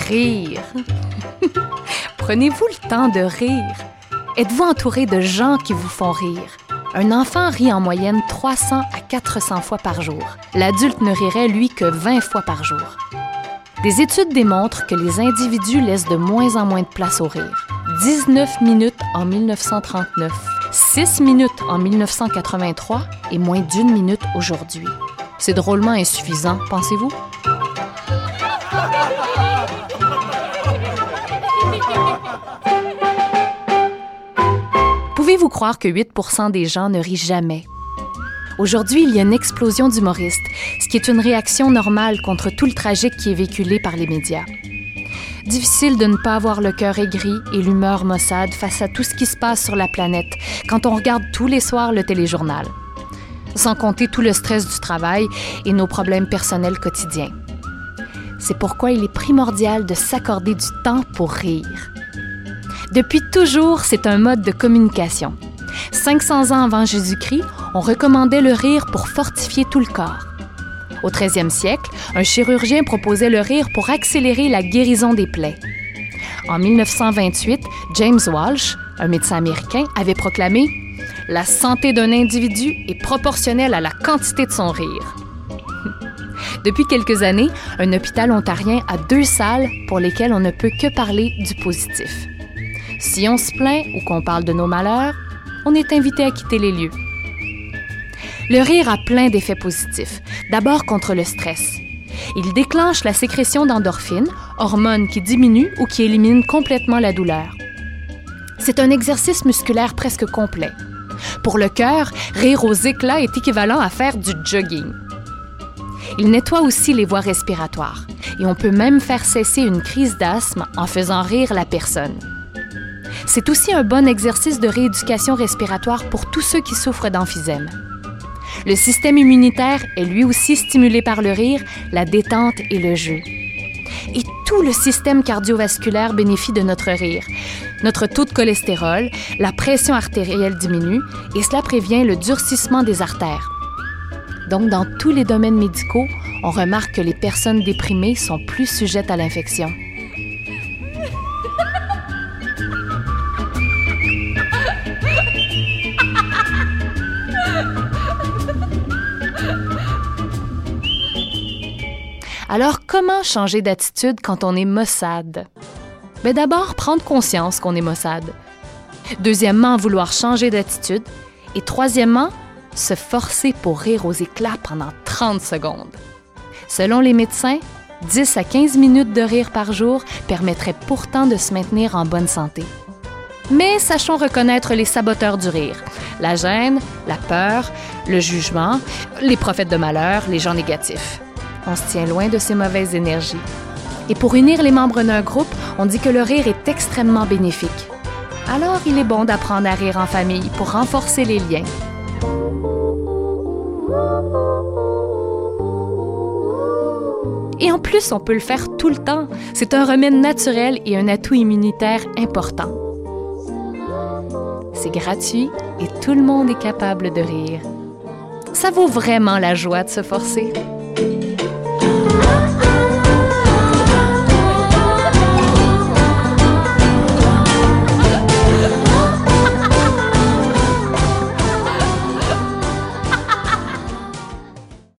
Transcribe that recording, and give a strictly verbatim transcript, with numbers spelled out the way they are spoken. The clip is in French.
rire. Prenez-vous le temps de rire. Êtes-vous entouré de gens qui vous font rire? Un enfant rit en moyenne trois cents à quatre cents fois par jour. L'adulte ne rirait, lui, que vingt fois par jour. Des études démontrent que les individus laissent de moins en moins de place au rire. dix-neuf minutes en mille neuf cent trente-neuf, six minutes en mille neuf cent quatre-vingt-trois et moins d'une minute aujourd'hui. C'est drôlement insuffisant, pensez-vous? Pouvez-vous croire que huit pour cent des gens ne rient jamais? Aujourd'hui, il y a une explosion d'humoristes, ce qui est une réaction normale contre tout le tragique qui est véhiculé par les médias. Difficile de ne pas avoir le cœur aigri et l'humeur maussade face à tout ce qui se passe sur la planète quand on regarde tous les soirs le téléjournal. Sans compter tout le stress du travail et nos problèmes personnels quotidiens. C'est pourquoi il est primordial de s'accorder du temps pour rire. Depuis toujours, c'est un mode de communication. cinq cents ans avant Jésus-Christ, on recommandait le rire pour fortifier tout le corps. Au treizième siècle, un chirurgien proposait le rire pour accélérer la guérison des plaies. En mille neuf cent vingt-huit, James Walsh, un médecin américain, avait proclamé « La santé d'un individu est proportionnelle à la quantité de son rire ». Depuis quelques années, un hôpital ontarien a deux salles pour lesquelles on ne peut que parler du positif. Si on se plaint ou qu'on parle de nos malheurs, on est invité à quitter les lieux. Le rire a plein d'effets positifs. D'abord contre le stress. Il déclenche la sécrétion d'endorphines, hormone qui diminue ou qui élimine complètement la douleur. C'est un exercice musculaire presque complet. Pour le cœur, rire aux éclats est équivalent à faire du jogging. Il nettoie aussi les voies respiratoires et on peut même faire cesser une crise d'asthme en faisant rire la personne. C'est aussi un bon exercice de rééducation respiratoire pour tous ceux qui souffrent d'emphysème. Le système immunitaire est lui aussi stimulé par le rire, la détente et le jeu. Et tout le système cardiovasculaire bénéficie de notre rire. Notre taux de cholestérol, la pression artérielle diminue et cela prévient le durcissement des artères. Donc, dans tous les domaines médicaux, on remarque que les personnes déprimées sont plus sujettes à l'infection. Alors, comment changer d'attitude quand on est maussade? Bien, d'abord, prendre conscience qu'on est maussade. Deuxièmement, vouloir changer d'attitude. Et troisièmement, se forcer pour rire aux éclats pendant trente secondes. Selon les médecins, dix à quinze minutes de rire par jour permettraient pourtant de se maintenir en bonne santé. Mais sachons reconnaître les saboteurs du rire. La gêne, la peur, le jugement, les prophètes de malheur, les gens négatifs. On se tient loin de ces mauvaises énergies. Et pour unir les membres d'un groupe, on dit que le rire est extrêmement bénéfique. Alors, il est bon d'apprendre à rire en famille pour renforcer les liens. Et en plus, on peut le faire tout le temps. C'est un remède naturel et un atout immunitaire important. C'est gratuit et tout le monde est capable de rire. Ça vaut vraiment la joie de se forcer.